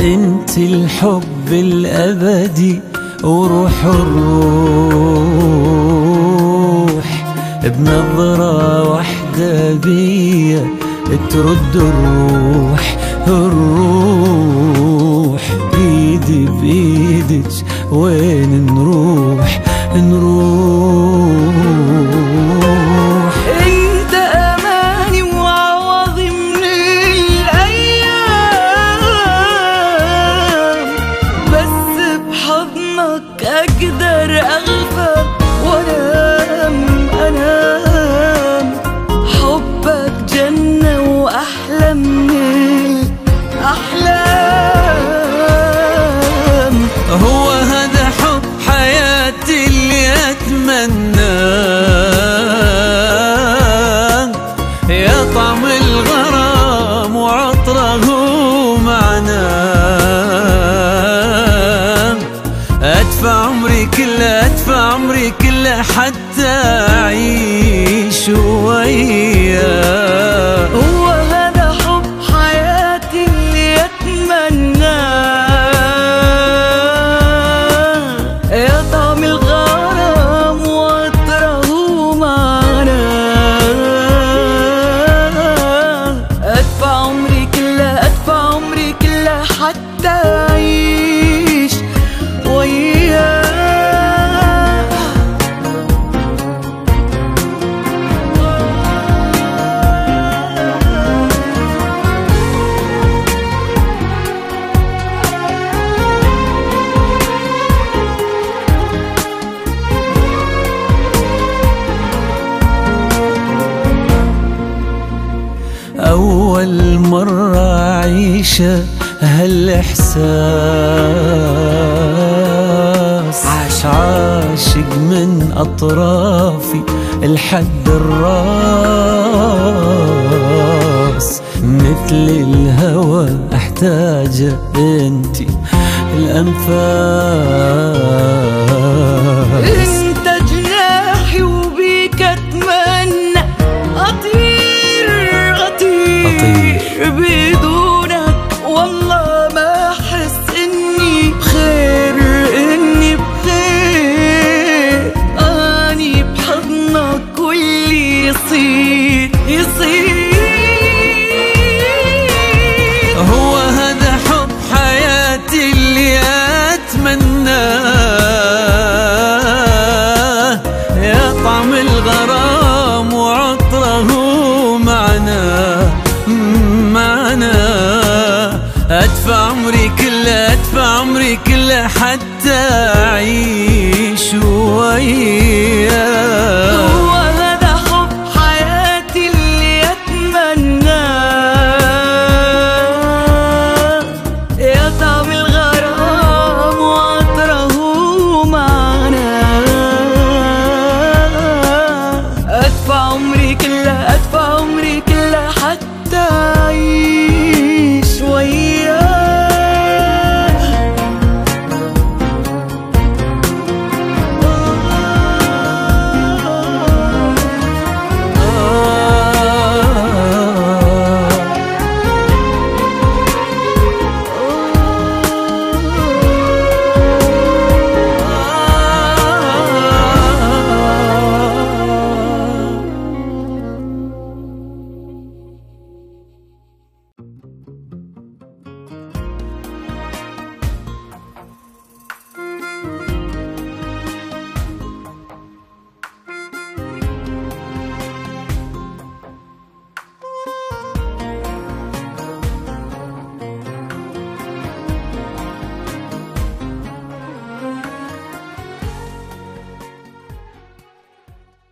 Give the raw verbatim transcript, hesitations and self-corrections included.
انت الحب الابدي وروح الروح، بنظرة واحدة بيا ترد الروح الروح. بيدي بإيدك وين نروح نروح. انت اماني وعوضي من الايام، بس بحضنك اقدر اغفى وانام انام. حبك جنة واحلى من الاحلام. هو هذا حب حياتي اللي اتمناه، يا طعم الغرام وعطره معناه. ادفع عمري كله ادفع عمري كله حتى اعيش وياه. هو هذا حب حياتي اللي اتمناه، يا طعم الغرام وعطره معناه. ادفع عمري كله ادفع عمري كله حتى اعيش وياه. أول مرة أعيشه هالإحساس، عاش عاشق من أطرافي لحد الراس. مثل الهوى أحتاجه أنتي الأنفاس. انت جناحي وبيك اتمنى اطير اطير, بدونك والله ما احس اني بخير اني بخير. اني بحضنك واللي يصير يصير. هو هذا حب حياتي اللي اتمناه، يا طعم الغرام وعطره معناه معناه. ادفع عمري كله ادفع عمري كله حتى اعيش وياه.